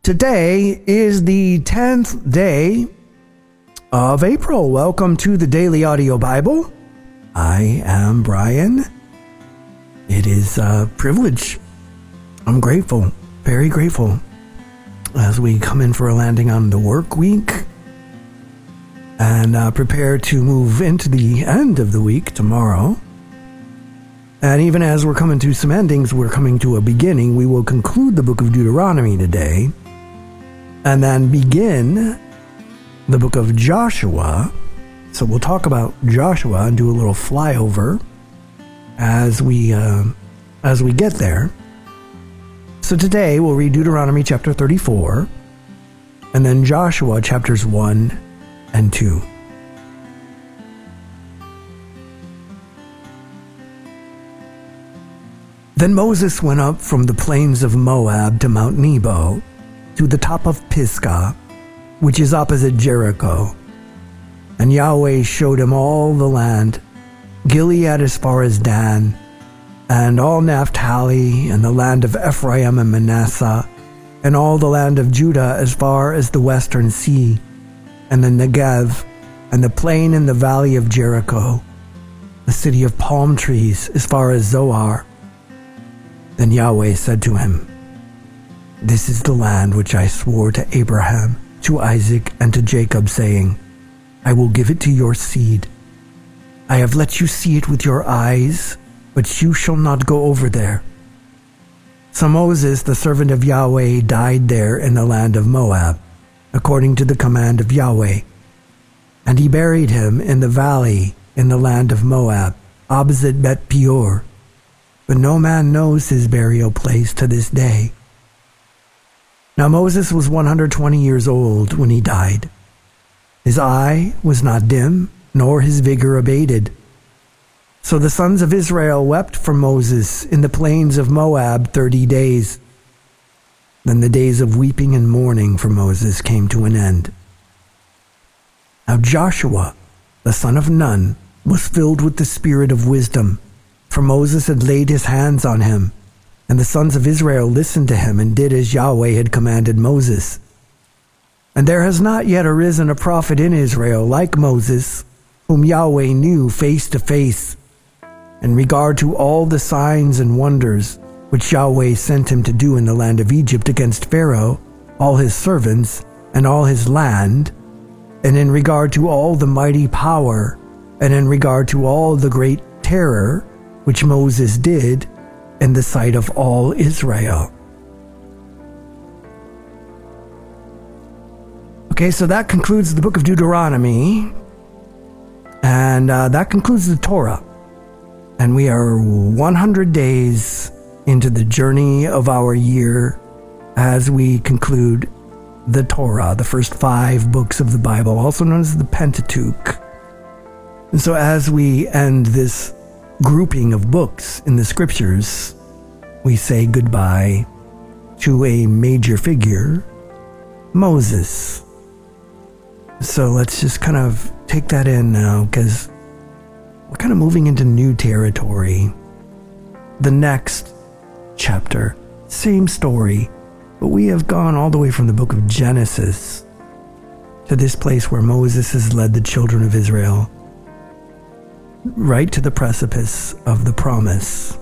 Today is the 10th day of April. Welcome to the Daily Audio Bible. I am Brian. It is a privilege. I'm grateful, very grateful, as we come in for a landing on the work week and prepare to move into the end of the week tomorrow. And even as we're coming to some endings, we're coming to a beginning. We will conclude the book of Deuteronomy today and then begin the book of Joshua. So we'll talk about Joshua and do a little flyover as we get there. So today we'll read Deuteronomy chapter 34 and then Joshua chapters 1 and 2. Then Moses went up from the plains of Moab to Mount Nebo, to the top of Pisgah, which is opposite Jericho. And Yahweh showed him all the land, Gilead as far as Dan, and all Naphtali, and the land of Ephraim and Manasseh, and all the land of Judah as far as the western sea, and the Negev, and the plain in the valley of Jericho, the city of palm trees as far as Zoar. Then Yahweh said to him, "This is the land which I swore to Abraham, to Isaac, and to Jacob, saying, I will give it to your seed. I have let you see it with your eyes, but you shall not go over there." So Moses, the servant of Yahweh, died there in the land of Moab, according to the command of Yahweh. And he buried him in the valley in the land of Moab, opposite Bet Peor. But no man knows his burial place to this day. Now Moses was 120 years old when he died. His eye was not dim, nor his vigor abated. So the sons of Israel wept for Moses in the plains of Moab 30 days. Then the days of weeping and mourning for Moses came to an end. Now Joshua, the son of Nun, was filled with the spirit of wisdom, for Moses had laid his hands on him, and the sons of Israel listened to him and did as Yahweh had commanded Moses. And there has not yet arisen a prophet in Israel like Moses, whom Yahweh knew face to face, in regard to all the signs and wonders which Yahweh sent him to do in the land of Egypt against Pharaoh, all his servants, and all his land, and in regard to all the mighty power, and in regard to all the great terror which Moses did in the sight of all Israel. Okay, so that concludes the book of Deuteronomy, and that concludes the Torah. And we are 100 days into the journey of our year as we conclude the Torah, the first 5 books of the Bible, also known as the Pentateuch. And so as we end this grouping of books in the scriptures, we say goodbye to a major figure, Moses. So let's just kind of take that in now, because we're kind of moving into new territory. The next chapter, same story, but we have gone all the way from the book of Genesis to this place where Moses has led the children of Israel right to the precipice of the promise.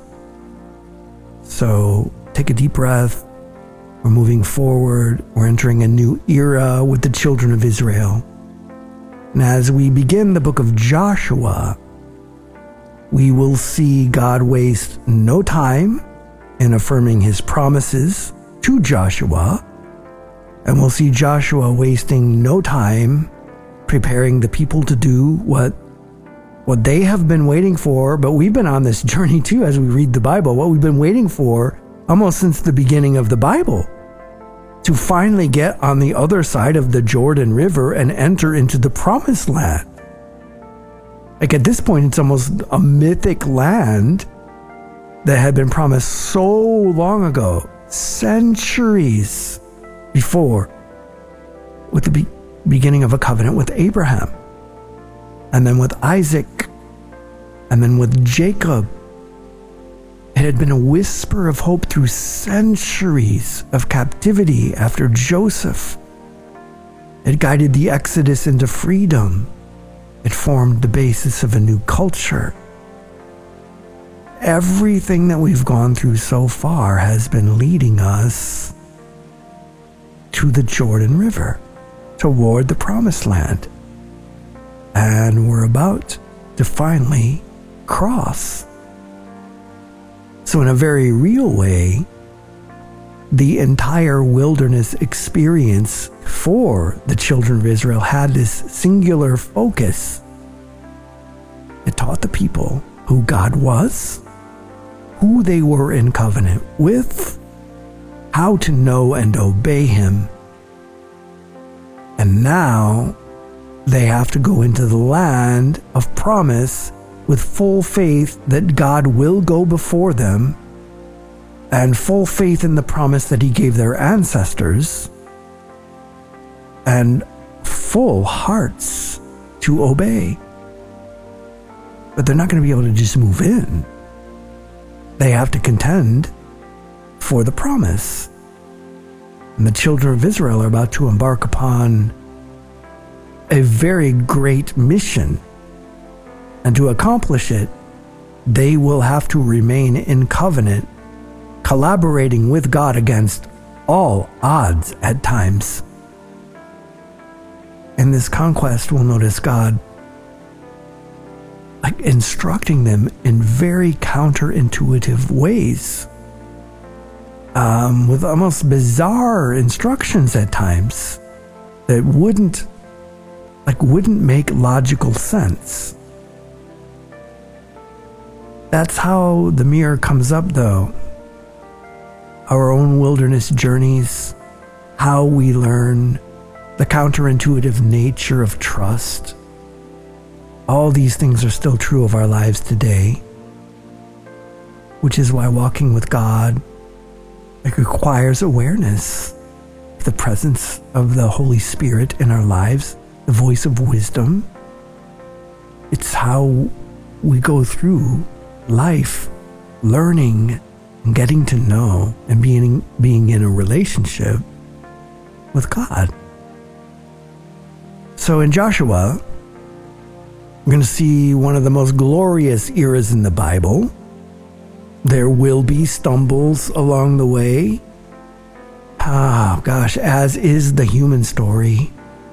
So take a deep breath. We're moving forward. We're entering a new era with the children of Israel. And as we begin the book of Joshua, we will see God waste no time in affirming his promises to Joshua. And we'll see Joshua wasting no time preparing the people to do what they have been waiting for. But we've been on this journey too as we read the Bible, what we've been waiting for almost since the beginning of the Bible, to finally get on the other side of the Jordan River and enter into the promised land. Like at this point, it's almost a mythic land that had been promised so long ago, centuries before, with the beginning of a covenant with Abraham, and then with Isaac, and then with Jacob, It had been a whisper of hope through centuries of captivity after Joseph. It guided the Exodus into freedom. It formed the basis of a new culture. Everything that we've gone through so far has been leading us to the Jordan River, toward the Promised Land. And we're about to finally cross. So in a very real way, the entire wilderness experience for the children of Israel had this singular focus. It taught the people who God was, who they were in covenant with, how to know and obey Him. And now they have to go into the land of promise with full faith that God will go before them, and full faith in the promise that He gave their ancestors, and full hearts to obey. But they're not going to be able to just move in. They have to contend for the promise. And the children of Israel are about to embark upon a very great mission. And to accomplish it, they will have to remain in covenant, collaborating with God against all odds at times. In this conquest, we'll notice God instructing them in very counterintuitive ways, with almost bizarre instructions at times that wouldn't make logical sense. That's how the mirror comes up, though. Our own wilderness journeys, how we learn the counterintuitive nature of trust. All these things are still true of our lives today, which is why walking with God requires awareness of the presence of the Holy Spirit in our lives, the voice of wisdom. It's how we go through life, learning and getting to know and being in a relationship with God. So in Joshua, we're going to see one of the most glorious eras in the Bible. There will be stumbles along the way. As is the human story.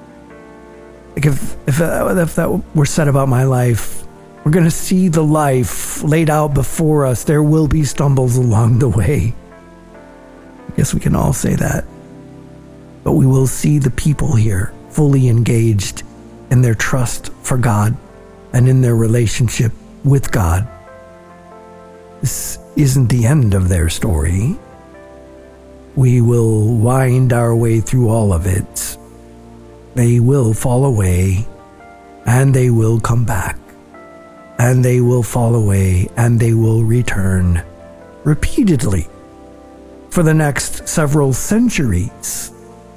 If that were said about my life, we're going to see the life laid out before us. There will be stumbles along the way. I guess we can all say that. But we will see the people here fully engaged in their trust for God and in their relationship with God. This isn't the end of their story. We will wind our way through all of it. They will fall away, and they will come back, and they will fall away, and they will return repeatedly for the next several centuries.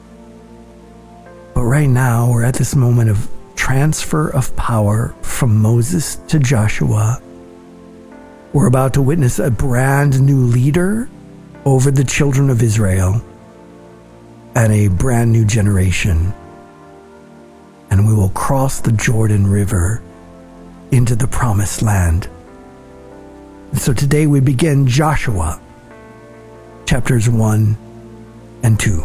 But right now, we're at this moment of transfer of power from Moses to Joshua. We're about to witness a brand new leader over the children of Israel and a brand new generation. And we will cross the Jordan River into the Promised Land. And so today we begin Joshua, chapters 1 and 2.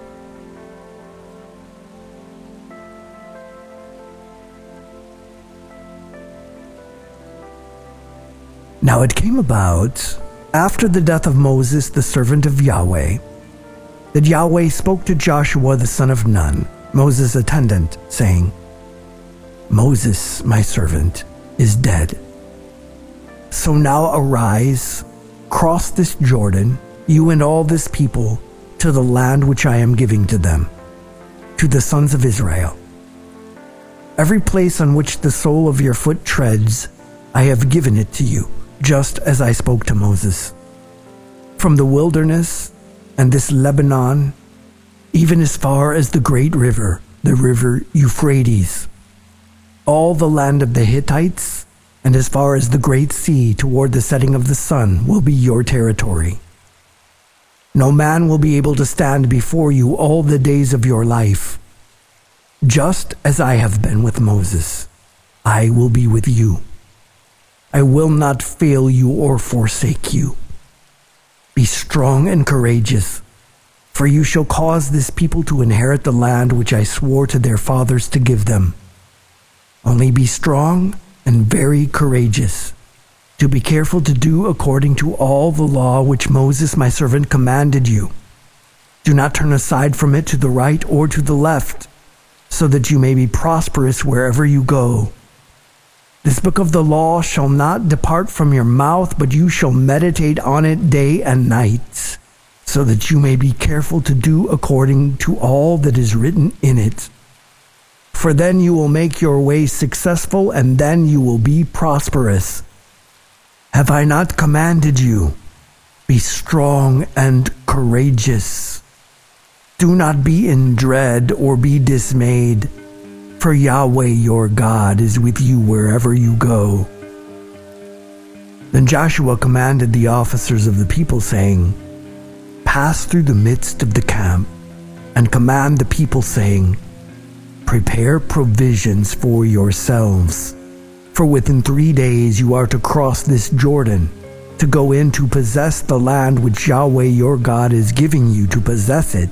Now it came about, after the death of Moses, the servant of Yahweh, that Yahweh spoke to Joshua the son of Nun, Moses' attendant, saying, Moses, my servant, is dead. So now arise, cross this Jordan, you and all this people, to the land which I am giving to them, to the sons of Israel. Every place on which the sole of your foot treads, I have given it to you, just as I spoke to Moses. From the wilderness and this Lebanon, even as far as the great river, the river Euphrates, all the land of the Hittites and as far as the great sea toward the setting of the sun will be your territory. No man will be able to stand before you all the days of your life. Just as I have been with Moses, I will be with you. I will not fail you or forsake you. Be strong and courageous, for you shall cause this people to inherit the land which I swore to their fathers to give them. Only be strong and very courageous, to be careful to do according to all the law which Moses my servant commanded you. Do not turn aside from it to the right or to the left, so that you may be prosperous wherever you go. This book of the law shall not depart from your mouth, but you shall meditate on it day and night, so that you may be careful to do according to all that is written in it. For then you will make your way successful, and then you will be prosperous. Have I not commanded you? Be strong and courageous. Do not be in dread or be dismayed, for Yahweh your God is with you wherever you go. Then Joshua commanded the officers of the people, saying, Pass through the midst of the camp, and command the people, saying, Prepare provisions for yourselves, for within 3 days you are to cross this Jordan, to go in to possess the land which Yahweh your God is giving you to possess it.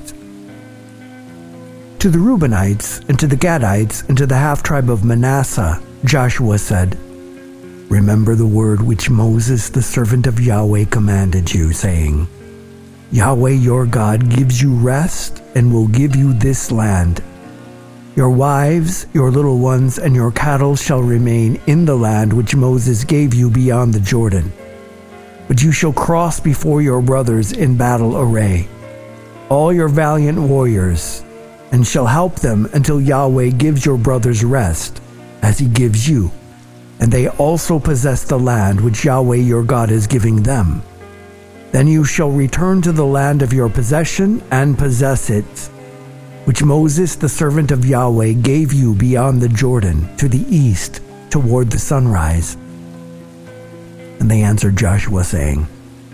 To the Reubenites, and to the Gadites, and to the half-tribe of Manasseh, Joshua said, Remember the word which Moses the servant of Yahweh commanded you, saying, Yahweh your God gives you rest and will give you this land. Your wives, your little ones, and your cattle shall remain in the land which Moses gave you beyond the Jordan. But you shall cross before your brothers in battle array, all your valiant warriors, and shall help them until Yahweh gives your brothers rest, as he gives you, and they also possess the land which Yahweh your God is giving them. Then you shall return to the land of your possession and possess it, which Moses the servant of Yahweh gave you beyond the Jordan, to the east, toward the sunrise. And they answered Joshua, saying,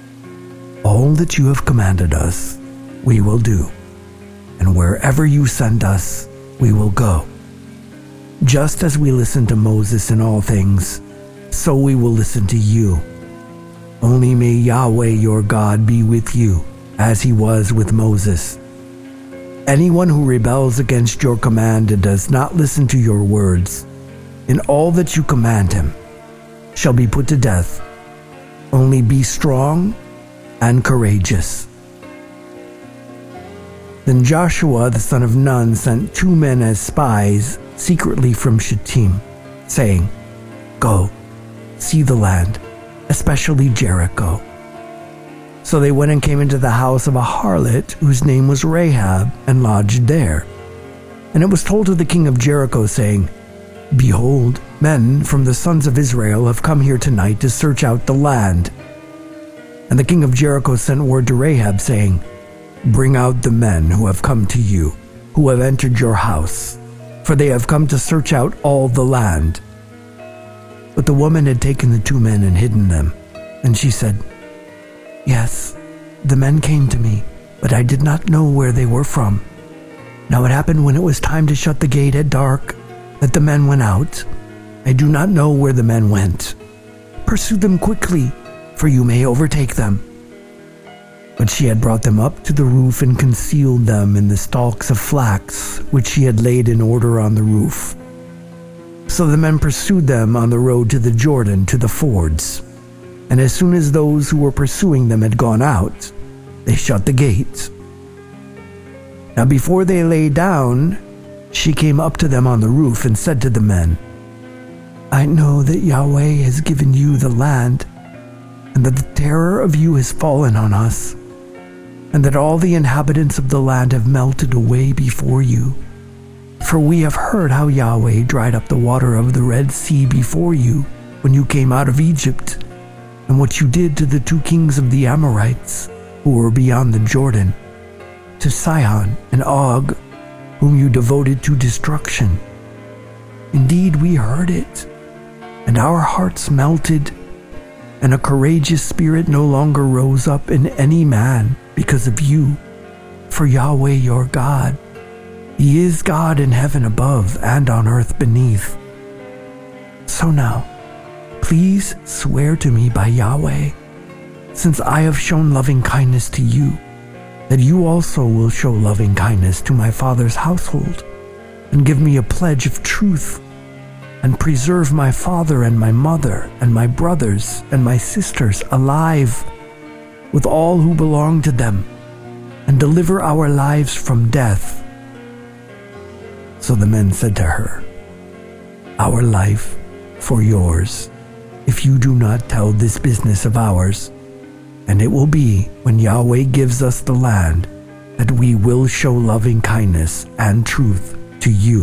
All that you have commanded us, we will do, and wherever you send us, we will go. Just as we listened to Moses in all things, so we will listen to you. Only may Yahweh your God be with you, as he was with Moses. Anyone who rebels against your command and does not listen to your words, in all that you command him, shall be put to death. Only be strong and courageous. Then Joshua the son of Nun sent 2 men as spies secretly from Shittim, saying, Go, see the land, especially Jericho. So they went and came into the house of a harlot whose name was Rahab, and lodged there. And it was told to the king of Jericho, saying, Behold, men from the sons of Israel have come here tonight to search out the land. And the king of Jericho sent word to Rahab, saying, Bring out the men who have come to you, who have entered your house, for they have come to search out all the land. But the woman had taken the 2 men and hidden them, and she said, Yes, the men came to me, but I did not know where they were from. Now it happened when it was time to shut the gate at dark, that the men went out. I do not know where the men went. Pursue them quickly, for you may overtake them. But she had brought them up to the roof and concealed them in the stalks of flax, which she had laid in order on the roof. So the men pursued them on the road to the Jordan, to the fords. And as soon as those who were pursuing them had gone out, they shut the gates. Now before they lay down, she came up to them on the roof and said to the men, I know that Yahweh has given you the land, and that the terror of you has fallen on us, and that all the inhabitants of the land have melted away before you. For we have heard how Yahweh dried up the water of the Red Sea before you when you came out of Egypt, and what you did to the 2 kings of the Amorites who were beyond the Jordan, to Sihon and Og, whom you devoted to destruction. Indeed, we heard it, and our hearts melted, and a courageous spirit no longer rose up in any man because of you. For Yahweh your God, He is God in heaven above and on earth beneath. So now, please swear to me by Yahweh, since I have shown loving kindness to you, that you also will show loving kindness to my father's household, and give me a pledge of truth, and preserve my father and my mother and my brothers and my sisters alive, with all who belong to them, and deliver our lives from death. So the men said to her, Our life for yours, if you do not tell this business of ours. And it will be when Yahweh gives us the land that we will show loving kindness and truth to you.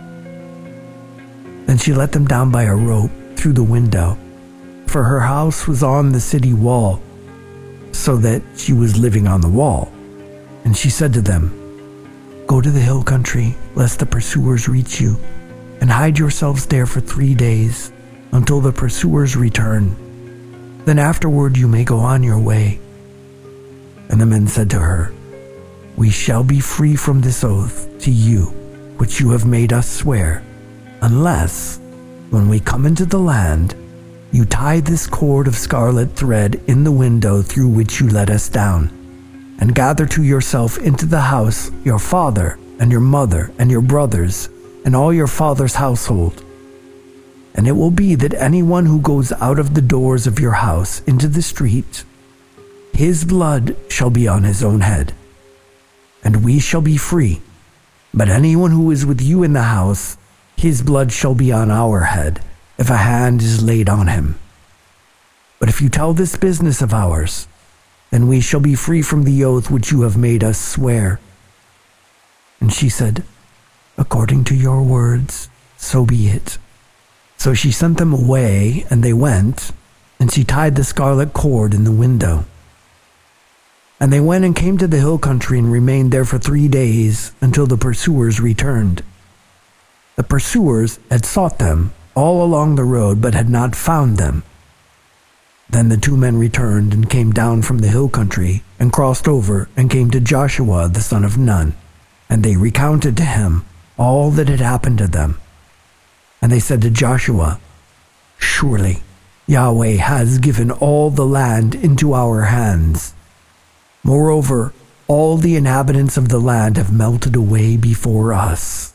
Then she let them down by a rope through the window, for her house was on the city wall, so that she was living on the wall. And she said to them, Go to the hill country, lest the pursuers reach you, and hide yourselves there for 3 days, until the pursuers return. Then afterward you may go on your way. And the men said to her, We shall be free from this oath to you, which you have made us swear, unless, when we come into the land, you tie this cord of scarlet thread in the window through which you let us down, and gather to yourself into the house your father and your mother and your brothers and all your father's household. And it will be that anyone who goes out of the doors of your house into the street, his blood shall be on his own head, and we shall be free. But anyone who is with you in the house, his blood shall be on our head, if a hand is laid on him. But if you tell this business of ours, then we shall be free from the oath which you have made us swear. And she said, According to your words, so be it. So she sent them away, and they went, and she tied the scarlet cord in the window. And they went and came to the hill country and remained there for 3 days, until the pursuers returned. The pursuers had sought them all along the road, but had not found them. Then the 2 men returned and came down from the hill country, and crossed over, and came to Joshua the son of Nun. And they recounted to him all that had happened to them. And they said to Joshua, Surely Yahweh has given all the land into our hands. Moreover, all the inhabitants of the land have melted away before us.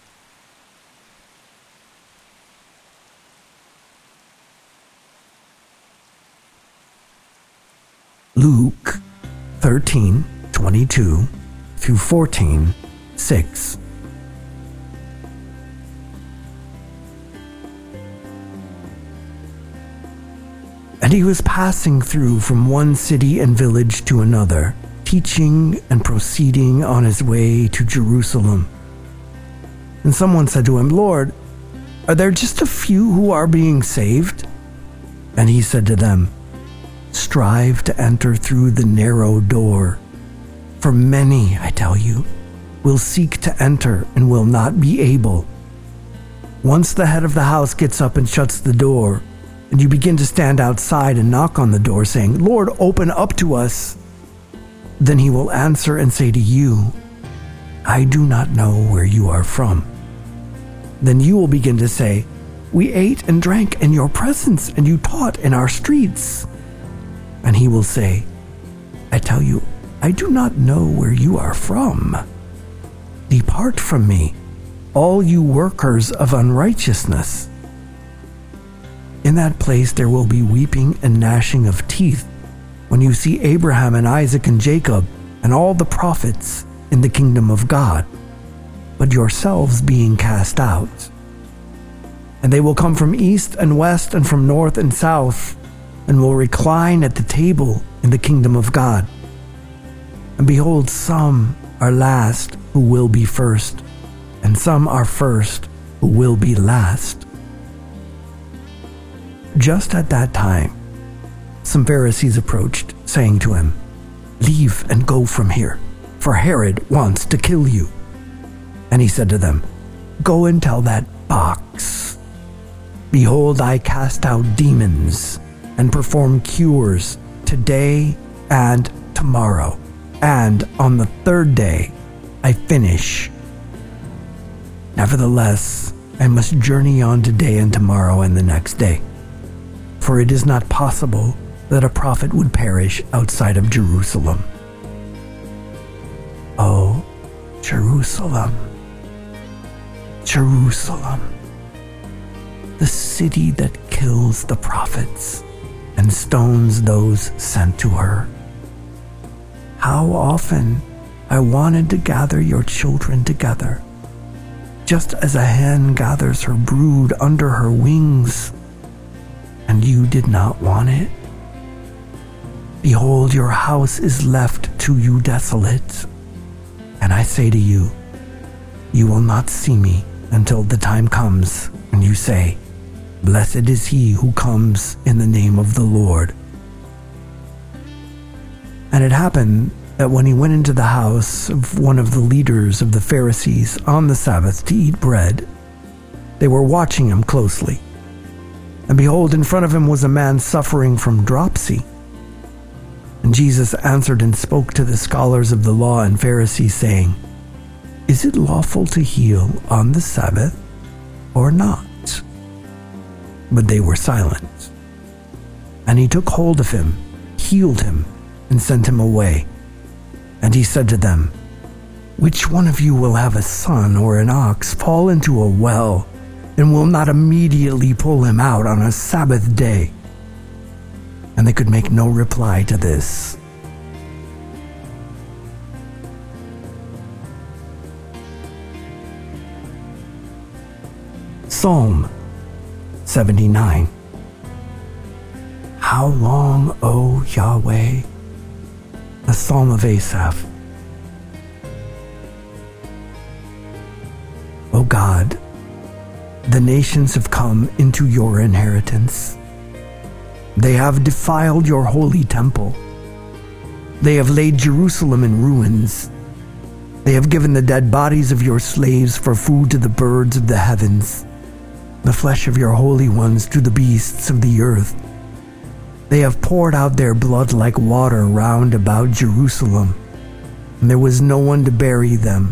Luke 13:22 through 14:6. And he was passing through from one city and village to another, teaching and proceeding on his way to Jerusalem. And someone said to him, Lord, are there just a few who are being saved? And he said to them, Strive to enter through the narrow door. For many, I tell you, will seek to enter and will not be able. Once the head of the house gets up and shuts the door, and you begin to stand outside and knock on the door, saying, Lord, open up to us. Then he will answer and say to you, I do not know where you are from. Then you will begin to say, We ate and drank in your presence, and you taught in our streets. And he will say, I tell you, I do not know where you are from. Depart from me, all you workers of unrighteousness. In that place there will be weeping and gnashing of teeth, when you see Abraham and Isaac and Jacob and all the prophets in the kingdom of God, but yourselves being cast out. And they will come from east and west and from north and south, and will recline at the table in the kingdom of God. And behold, some are last who will be first, and some are first who will be last. Just at that time, some Pharisees approached, saying to him, Leave and go from here, for Herod wants to kill you. And he said to them, Go and tell that box, Behold, I cast out demons and perform cures today and tomorrow, and on the third day I finish. Nevertheless, I must journey on today and tomorrow and the next day, for it is not possible that a prophet would perish outside of Jerusalem. Oh, Jerusalem, Jerusalem, the city that kills the prophets and stones those sent to her. How often I wanted to gather your children together, just as a hen gathers her brood under her wings, and you did not want it. Behold, your house is left to you desolate, and I say to you, you will not see me until the time comes when you say, Blessed is he who comes in the name of the Lord. And it happened that when he went into the house of one of the leaders of the Pharisees on the Sabbath to eat bread, they were watching him closely. And behold, in front of him was a man suffering from dropsy. And Jesus answered and spoke to the scholars of the law and Pharisees, saying, Is it lawful to heal on the Sabbath or not? But they were silent. And he took hold of him, healed him, and sent him away. And he said to them, Which one of you will have a son or an ox fall into a well, and will not immediately pull him out on a Sabbath day? And they could make no reply to this. Psalm 79. How long, O Yahweh? A psalm of Asaph. O God, the nations have come into your inheritance. They have defiled your holy temple. They have laid Jerusalem in ruins. They have given the dead bodies of your slaves for food to the birds of the heavens, the flesh of your holy ones to the beasts of the earth. They have poured out their blood like water round about Jerusalem, and there was no one to bury them.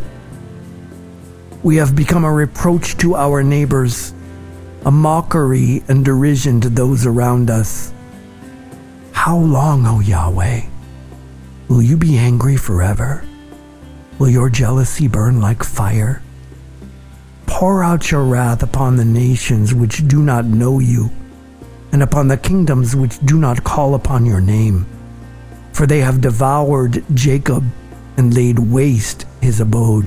We have become a reproach to our neighbors, a mockery and derision to those around us. How long, O Yahweh? Will you be angry forever? Will your jealousy burn like fire? Pour out your wrath upon the nations which do not know you, and upon the kingdoms which do not call upon your name. For they have devoured Jacob and laid waste his abode.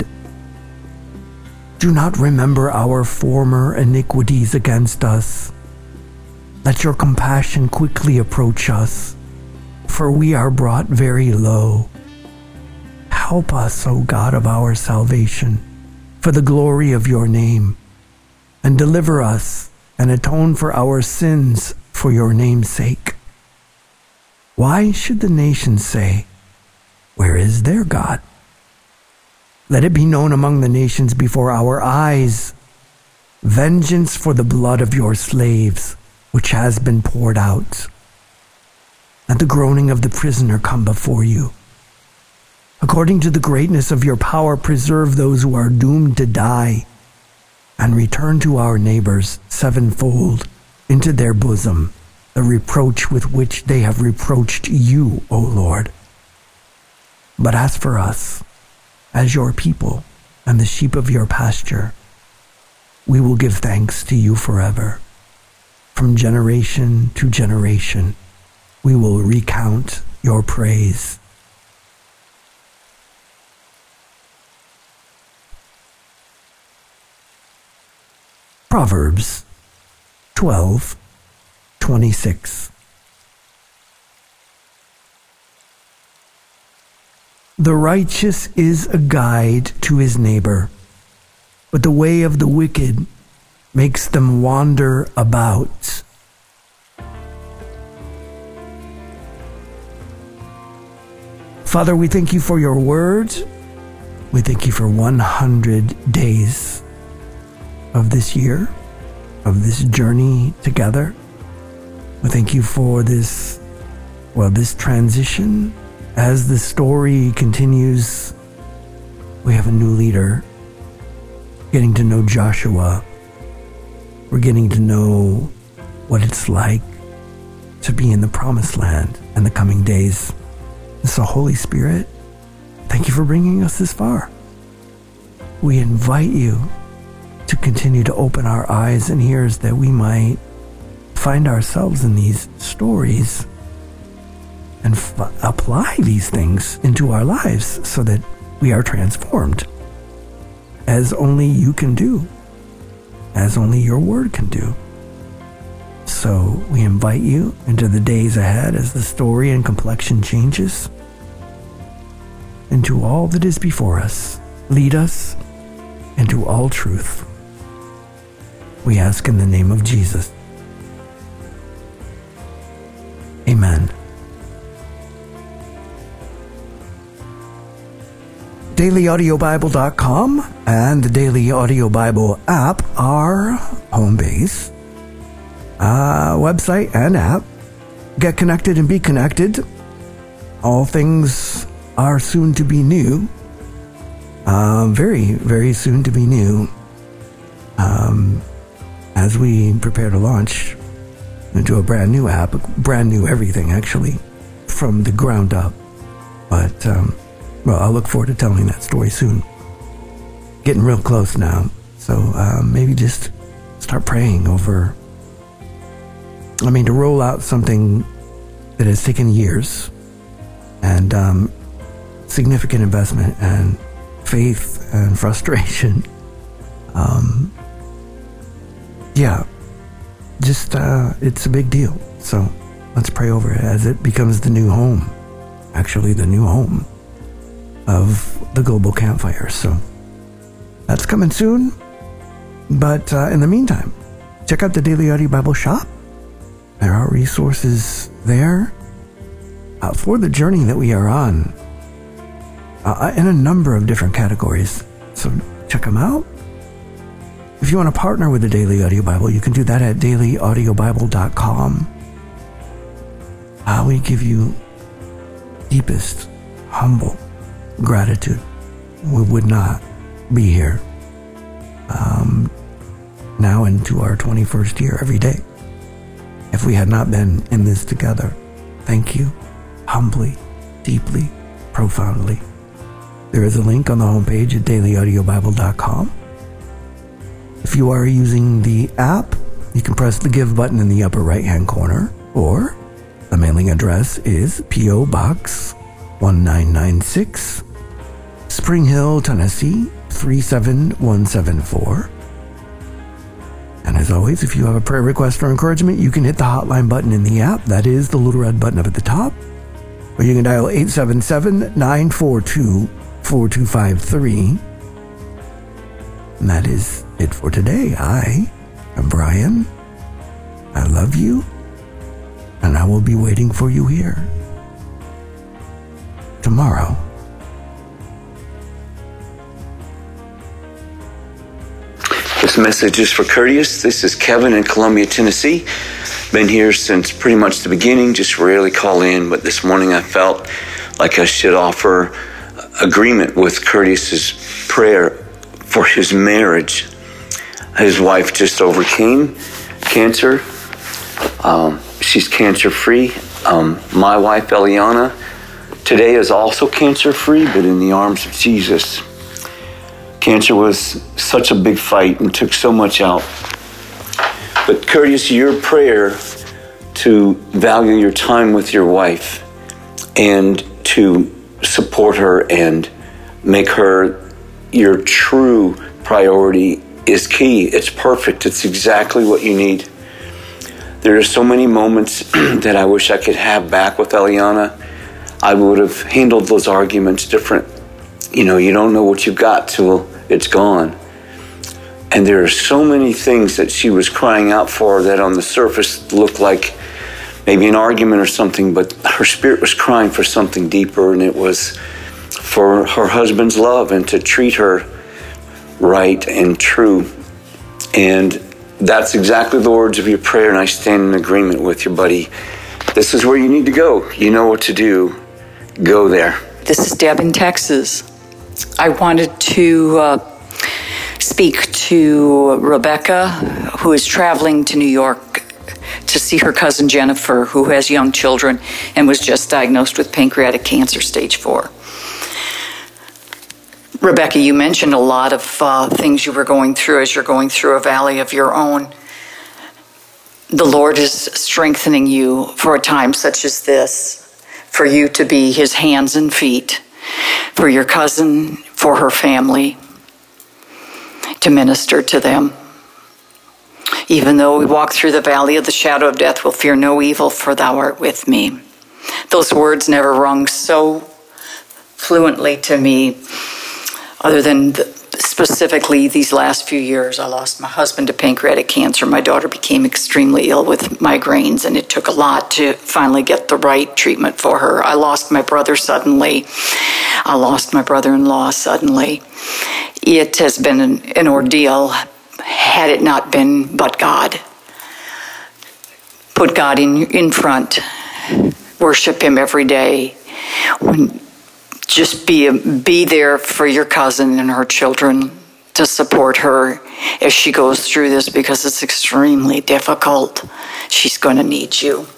Do not remember our former iniquities against us. Let your compassion quickly approach us, for we are brought very low. Help us, O God of our salvation, for the glory of your name, and deliver us and atone for our sins for your name's sake. Why should the nations say, Where is their God? Let it be known among the nations before our eyes, vengeance for the blood of your slaves, which has been poured out. Let the groaning of the prisoner come before you. According to the greatness of your power, preserve those who are doomed to die, and return to our neighbors sevenfold into their bosom the reproach with which they have reproached you, O Lord. But as for us, as your people and the sheep of your pasture, we will give thanks to you forever. From generation to generation, we will recount your praise. Proverbs 12:26. The righteous is a guide to his neighbor, but the way of the wicked makes them wander about. Father, we thank you for your word. We thank you for 100 days of this year. of this journey together. We thank you for this transition. As the story continues, we have a new leader, getting to know Joshua. We're getting to know what it's like to be in the promised land in the coming days. So Holy Spirit, thank you for bringing us this far. We invite you to continue to open our eyes and ears that we might find ourselves in these stories and apply these things into our lives so that we are transformed as only you can do, as only your word can do. So we invite you into the days ahead as the story and complexion changes, into all that is before us. Lead us into all truth. We ask in the name of Jesus. Amen. DailyAudioBible.com and the Daily Audio Bible app are home base, website and app. Get connected and be connected. All things are soon to be new. Very, very soon to be new. As we prepare to launch into a brand new app, brand new everything actually, from the ground up. But, I'll look forward to telling that story soon. Getting real close now. So maybe just start praying over, to roll out something that has taken years and significant investment and faith and frustration. It's a big deal. So let's pray over it as it becomes the new home. Actually, the new home of the Global Campfire. So that's coming soon. But in the meantime, check out the Daily Audio Bible shop. There are resources there for the journey that we are on in a number of different categories. So check them out. If you want to partner with the Daily Audio Bible, you can do that at dailyaudiobible.com. We give you deepest, humble gratitude. We would not be here now into our 21st year every day if we had not been in this together. Thank you, humbly, deeply, profoundly. There is a link on the homepage at dailyaudiobible.com. If you are using the app, you can press the Give button in the upper right-hand corner, or the mailing address is P.O. Box 1996, Spring Hill, Tennessee 37174. And as always, if you have a prayer request or encouragement, you can hit the hotline button in the app. That is the little red button up at the top. Or you can dial 877-942-4253. And that is it for today. I am Brian. I love you. And I will be waiting for you here tomorrow. This message is for Curtius. This is Kevin in Columbia, Tennessee. Been here since pretty much the beginning, just rarely call in, but this morning I felt like I should offer agreement with Curtius's prayer for his marriage. His wife just overcame cancer. She's cancer-free. My wife, Eliana, today is also cancer-free, but in the arms of Jesus. Cancer was such a big fight and took so much out. But Curtius, your prayer to value your time with your wife and to support her and make her your true priority is key. It's perfect. It's exactly what you need. There are so many moments that I wish I could have back with Eliana. I would have handled those arguments different. You don't know what you've got till it's gone. And there are so many things that she was crying out for that on the surface looked like maybe an argument or something, but her spirit was crying for something deeper, and it was for her husband's love and to treat her right and true. And That's exactly the words of your prayer, and I stand in agreement with you, buddy. This is where you need to go. You know what to do. Go there. This is Deb in Texas. I wanted to speak to Rebecca, who is traveling to New York to see her cousin Jennifer, who has young children and was just diagnosed with pancreatic cancer stage 4. Rebecca, you mentioned a lot of things you were going through as you're going through a valley of your own. The Lord is strengthening you for a time such as this, for you to be his hands and feet, for your cousin, for her family, to minister to them. Even though we walk through the valley of the shadow of death, we'll fear no evil, for thou art with me. Those words never rung so fluently to me, other than specifically these last few years. I lost my husband to pancreatic cancer. My daughter became extremely ill with migraines, and it took a lot to finally get the right treatment for her. I lost my brother suddenly. I lost my brother-in-law suddenly. It has been an ordeal, had it not been but God. Put God in front. Worship him every day. Just be there for your cousin and her children, to support her as she goes through this, because it's extremely difficult. She's going to need you.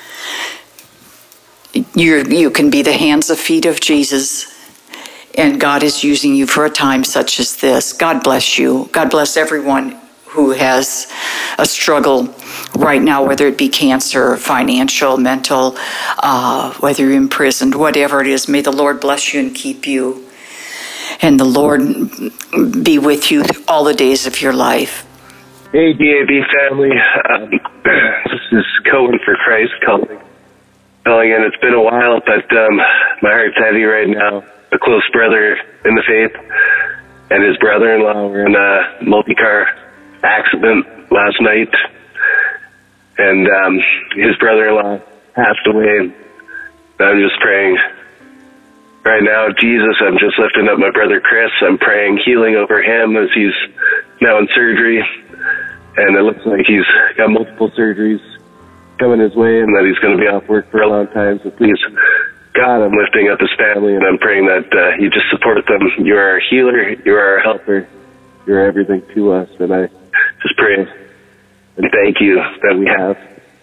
You can be the hands and feet of Jesus, and God is using you for a time such as this. God bless you. God bless everyone who has a struggle right now, whether it be cancer, financial, mental, whether you're imprisoned, whatever it is. May the Lord bless you and keep you, and the Lord be with you all the days of your life. Hey, DAB family. This is Cohen for Christ calling in. It's been a while, but my heart's heavy right now. A close brother in the faith and his brother-in-law were in a multi-car accident last night, and his brother-in-law passed away. I'm just praying right now, Jesus, I'm just lifting up my brother Chris. I'm praying healing over him as he's now in surgery, and it looks like he's got multiple surgeries coming his way and that he's going to be off work for a long time. So please, God, I'm lifting up his family, and I'm praying that you just support them. You are our healer. You are our helper. You're everything to us, and I just pray and thank you that we have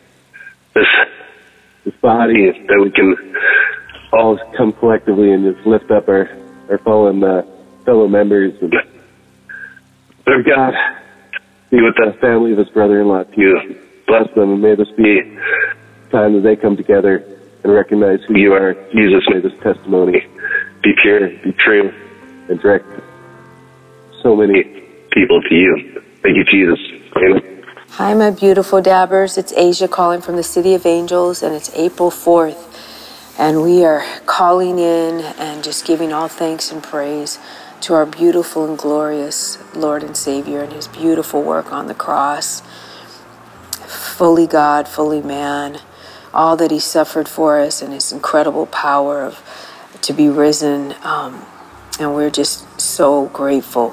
this body, that we can all come collectively and just lift up our fallen fellow members. And Lord God, be with the family of his brother-in-law too. Bless them, and may this be a time that they come together and recognize who you are. Jesus, may this testimony be pure, be true, and direct so many people to you. Thank you, Jesus. Amen. Hi, my beautiful dabbers. It's Asia calling from the City of Angels, and it's April 4th. And we are calling in and just giving all thanks and praise to our beautiful and glorious Lord and Savior and his beautiful work on the cross. Fully God, fully man. All that he suffered for us, and his incredible power to be risen. And we're just so grateful,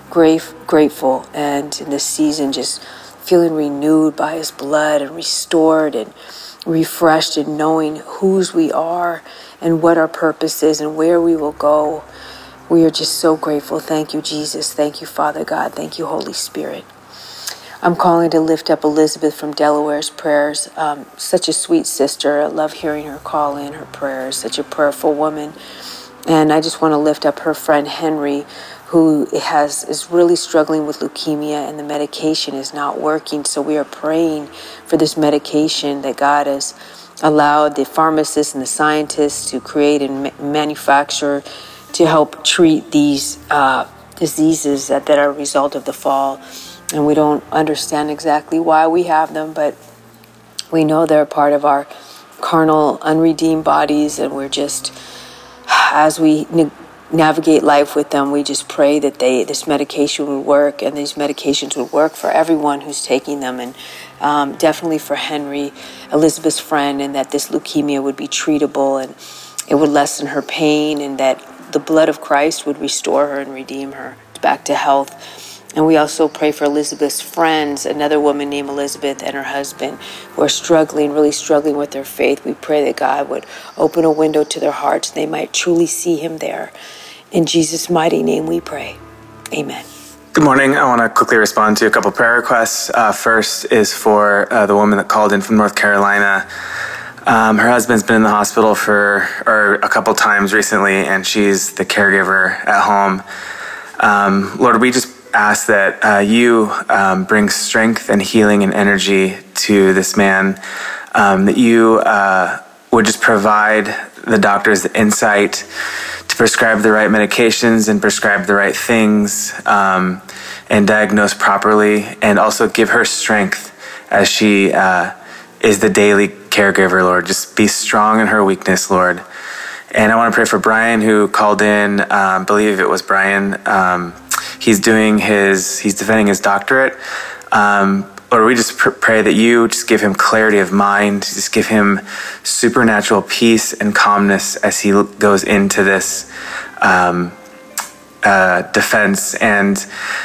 and in this season just feeling renewed by his blood and restored and refreshed in knowing whose we are and what our purpose is and where we will go. We are just so grateful. Thank you, Jesus. Thank you, Father God. Thank you, Holy Spirit. I'm calling to lift up Elizabeth from Delaware's prayers. Such a sweet sister. I love hearing her call in her prayers. Such a prayerful woman. And I just want to lift up her friend Henry, who is really struggling with leukemia, and the medication is not working. So we are praying for this medication that God has allowed the pharmacists and the scientists to create and manufacture to help treat these diseases that are a result of the fall. And we don't understand exactly why we have them, but we know they're part of our carnal, unredeemed bodies, and we're just, as we navigate life with them, we just pray that this medication would work, and these medications would work for everyone who's taking them, and definitely for Henry, Elizabeth's friend, and that this leukemia would be treatable, and it would lessen her pain, and that the blood of Christ would restore her and redeem her back to health. And we also pray for Elizabeth's friends, another woman named Elizabeth and her husband, who are really struggling with their faith. We pray that God would open a window to their hearts, and they might truly see him there. In Jesus' mighty name we pray. Amen. Good morning. I want to quickly respond to a couple prayer requests. First is for the woman that called in from North Carolina. Her husband's been in the hospital a couple times recently, and she's the caregiver at home. Lord, we just ask that you bring strength and healing and energy to this man, that you would just provide the doctors the insight to prescribe the right medications and prescribe the right things, and diagnose properly, and also give her strength as she is the daily caregiver, Lord. Just be strong in her weakness, Lord. And I want to pray for Brian, who called in. I believe it was Brian. He's defending his doctorate. Lord, we just pray that you just give him clarity of mind, just give him supernatural peace and calmness as he goes into this defense, and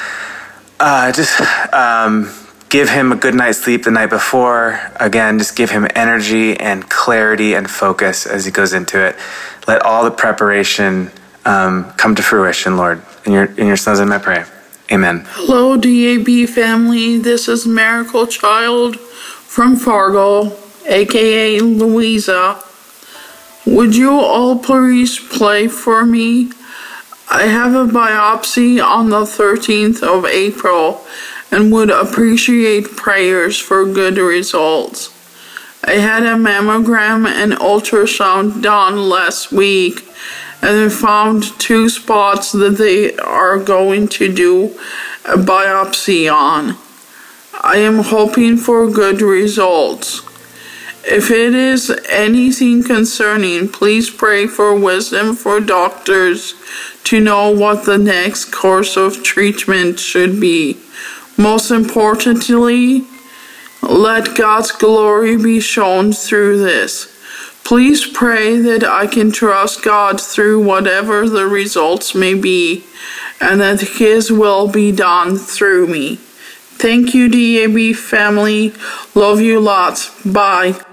give him a good night's sleep the night before. Again, just give him energy and clarity and focus as he goes into it. Let all the preparation come to fruition, Lord. In your son's name I pray. Amen. Hello, DAB family. This is Miracle Child from Fargo, aka Louisa. Would you all please pray for me? I have a biopsy on the 13th of April and would appreciate prayers for good results. I had a mammogram and ultrasound done last week, and they found 2 spots that they are going to do a biopsy on. I am hoping for good results. If it is anything concerning, please pray for wisdom for doctors to know what the next course of treatment should be. Most importantly, let God's glory be shown through this. Please pray that I can trust God through whatever the results may be, and that His will be done through me. Thank you, DAB family. Love you lots. Bye.